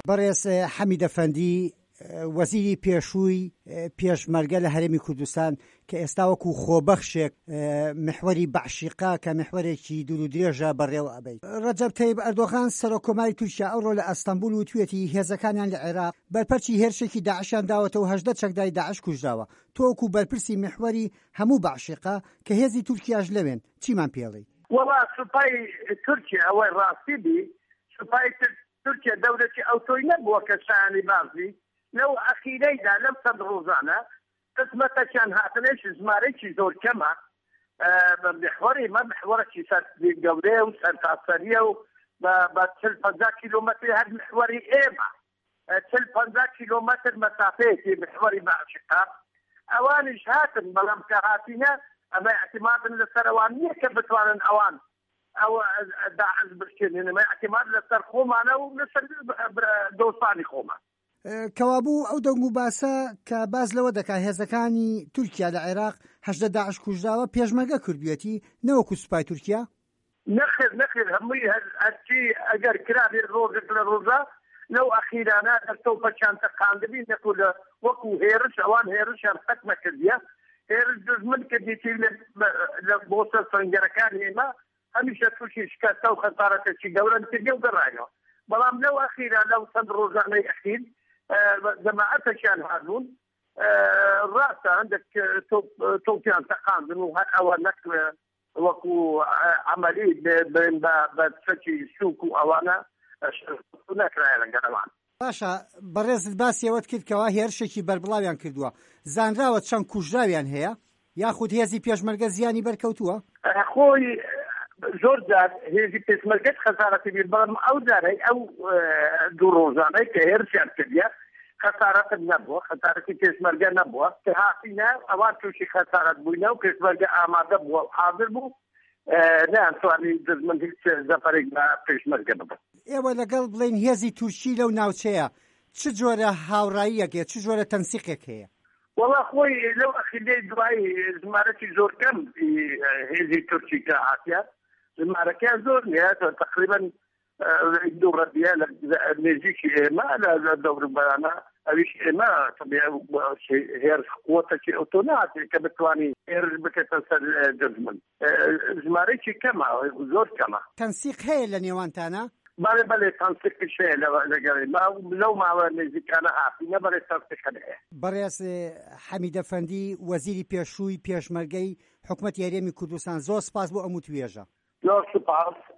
بەڕێز حەمید ئەفەندی وەزیری پێشووی پێشمەرگە لە هەرێمی کوردستان کە ئێستا وەکو خۆبەخشێک محوەری بەعشیقا کە محوەرێکی دوور و درێژە بەڕێوە ئەبەیت. ڕەجەب تەیب ئەردۆغان سەرۆکۆماری تورکیا ئەوڕۆ لە ئەستەمبول وتوێتی هێزەکانیان لە عێراق بەرپەرچی هێرشێکی داعشیان داوەتەوە 18 چەکداری داعش کوژراوە. تۆ وەکو بەرپرسی محوەری هەموو بەعشیقا کە هێزی تورکیاش لەوێن چیمان پێڵێ؟ وەڵا سوپای تورکیا ئەوەی ڕاستی بی سوپای تورکیا دەورەتی ئەوتۆی نەبووە کە شایانی بازی لەو ئەخیرەیدا لەم چەند ڕۆژانە قسمەتەکیان هاتنێش ژمارەیەکی زۆر کەمە محوەری مە محوەرێکی گەورەیە و سەرتاسەریە و بە 40-50 کیلۆمەتر هەر محوەری ئێمە 40-50 کیلۆمەتر مەسافەیەکی محوەری بەعشیقا ئەوانیش هاتن بەڵام کە هاتینە ئەمە اعتمادن لەسەر ئەوان نییە کە بتوانن ئەوان ئەو داعش بشکێنن ئەمە اعتماد لەسەر خۆمانە و لەسەر دۆستانی خۆمان. کەوابوو ئەو دەنگ و باسە کە باز لەوە دەکات هێزەکانی تورکیا لە عێراق 18 داعش کوژراوە پێشمەرگە کردوێتی نەوەکو سوپای تورکیا؟ نەخێر هەمووی هەرچی ئەگەر کرابێ ڕۆژێک لە ڕۆژە لەو ئەخیرانە دەستەوپەچیان تەقاندبی نەکو لە وەکو هێرش ئەوان هێرشیان قەت نەکردیە هێرش دژمن کردیتی لە بۆسە سەنگەرەکان ئێمە هەمیشە تووشی شکستە و خەسارەتێکی گەورە کردی و گەڕایەوە بەڵام لەو ئەخیرا لەو چەند ڕۆژانەی ئەخیر جەماعەتێکیان هاتبوون ڕاستە هەندێک تۆپیان تەقاندن و هەر ئەوە نەک وەکو عەمەلی بە چەکی سووک و ئەوانە نەکرایە لەگەڵەوان. باشە بەڕێزت باسی ئەوەت کرد کەوا هێرشێکی بەربڵاویان کردووە زانراوە چەند کوژراویان هەیە یاخود هێزی پێشمەرگە زیانی بەرکەوتووە؟ خۆی زۆر جار هێزی پێشمەرگەت خەسارەتی بیر بەڵام ئەو جارەی ئەو دوو ڕۆژانەی کە هێرشیان کردیە خەسارەتت نەبووە خەسارەتی پێشمەرگە نەبووە کە هاتینە ئەوان تووشی خەسارەت بووینە و پێشمەرگە ئامادە بووە و حاضر بوو نەیانتوانی دژمن هیچ زەفەرێک بە پێشمەرگە ببن. ئێوە لەگەڵ بڵێن هێزی تورکی لەو ناوچەیە چ جۆرە هاوڕاییەکێ چ جۆرە تەنسیقێک هەیە؟ وەڵا خۆی لەو ئەخیرەی دوایی ژمارەی زۆر کەم هێزی تورکی کە هاتیە ژمارەکەیان زۆر نییە تقریبا دوو ڕەبیە لە نێزیکی ئێمە لە دەوروبەرانە ئەویش ئێمە هێرش قووەتێکی ئۆتۆ نهاتێ کە بتوانی هێرش بکەتە سەر دژمن ژمارەیەکی کەمە زۆر کەمە. تەنسیق هەیە لە نێوانتانە؟ بەڵێ تەنسیقش هەیە لەگەڵی لەو ماوە نێزیکانە هاتینە بەڵێ تەنسیقەن هەیە. بەڕێز حەمید ئەفەندی وەزیری پێشووی پێشمەرگەی حکوومەتی هەرێمی کوردستان زۆر سپاس بۆ ئەم وتوێژە. زۆر سپاس.